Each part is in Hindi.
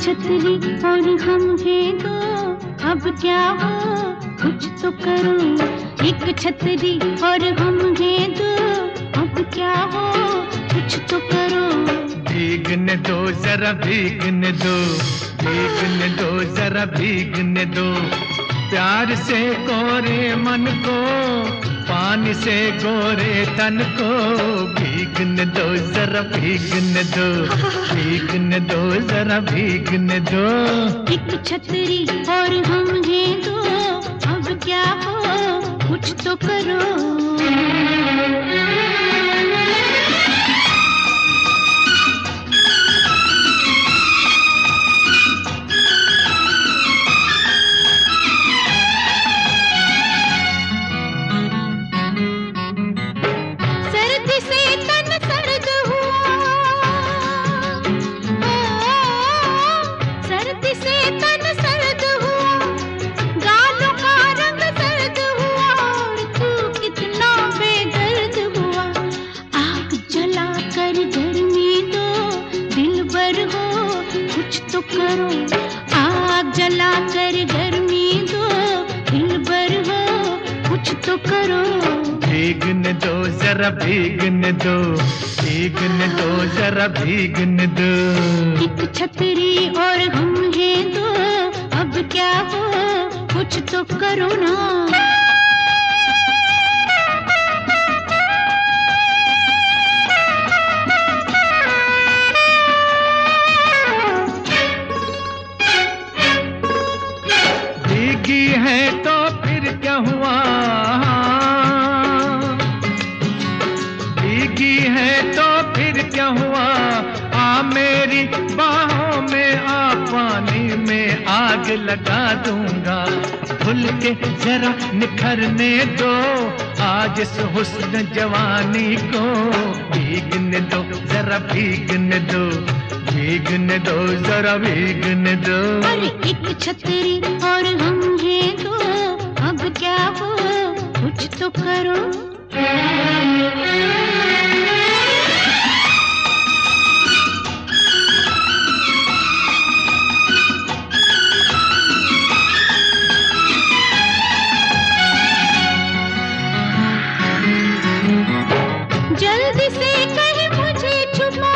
छतरी और हम हैं दो, अब क्या हो कुछ तो करो। एक छतरी और हम हैं दो, अब क्या हो कुछ तो करो। भीगने दो जरा भीगने दो, भीगने दो जरा भीगने दो। प्यार से गोरे मन को, पानी से गोरे तन को। भीगने दो जरा भीगने दो, भीगने दो जरा भीगने दो। एक छतरी और हम हैं दो, अब क्या हो कुछ तो करो। करो आग जला कर गर्मी दो, दिल भर हो कुछ तो करो। भीगने दो जरा भीगने दो, भीगने दो जरा भीगने दो। एक छतरी और हम हैं दो, अब क्या हो कुछ तो करो ना। भीगी है तो फिर क्या हुआ, भीगी है तो फिर क्या हुआ। आ मेरी बाहों में आ, पानी में आग लगा दूंगा। खुल के जरा निखरने दो आज इस हुस्न जवानी को। भीगने दो जरा भीगने दो, भीगने दो जरा भीगने दो। अरे एक छतरी और हम हैं दो, अब क्या हो कुछ तो करो। जल्दी से कहीं मुझे छुपा,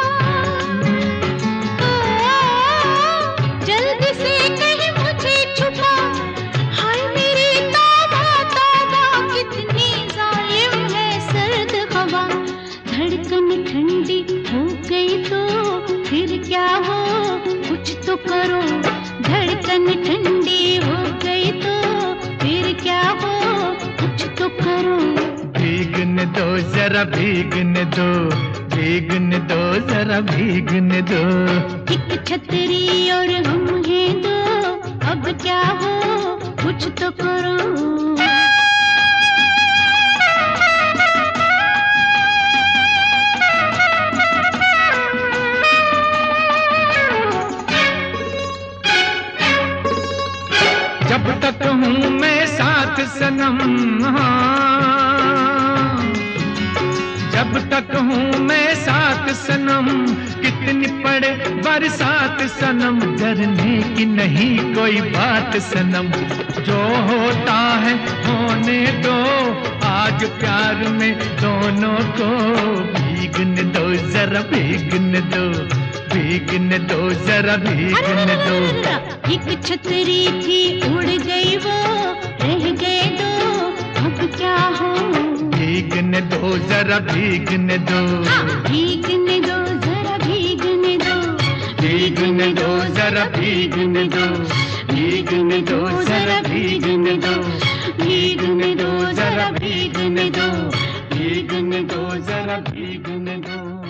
जल्दी से कहीं मुझे छुपा। हाय मेरी तौबा तौबा, कितनी जालिम है सर्द हवा। धड़कन ठंडी हो गई तो फिर क्या हो कुछ तो करो। धड़कन ठंडी हो गई तो फिर क्या हो कुछ तो करो। भीगने दो जरा भीगने दो, भीगने दो जरा भीगने दो। एक छतरी और हम हैं दो, अब क्या हो कुछ तो करो। जब तक हूँ मैं साथ सनम, जब तक हूँ मैं साथ सनम। कितनी पड़े बरसात सनम, डरने की नहीं कोई बात सनम। जो होता है होने दो आज प्यार में दोनों को। भीगने दो जरा भीगने दो, भीगने दो जरा भीगने दो। एक छतरी थी उड़ गई वो, रह गए दो, अब क्या हो। भीगने दो जरा भीगने दो, भीगने दो जरा भीगने दो। भीगने दो जरा भीगने दो, भीगने दो जरा भीगने दो। भीगने दो जरा भीगने दो, भीगने दो जरा भीगने दो।